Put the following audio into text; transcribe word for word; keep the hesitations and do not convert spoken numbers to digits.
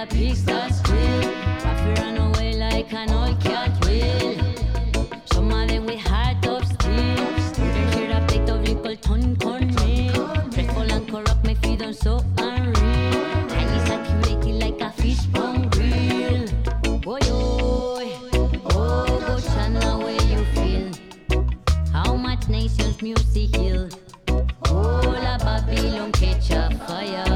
a piece that squeal. Waffy run away like an old cat will. Some of them with heart of steel. Wouldn't share a plate of little ton cornmeal. Dreadful and corrupt, my feet on so unreal. Highly saturated like a fish bone grill. Boy, oh, oh, go channel where you feel. How much nations music heal. Oh, la Babylon catch a fire.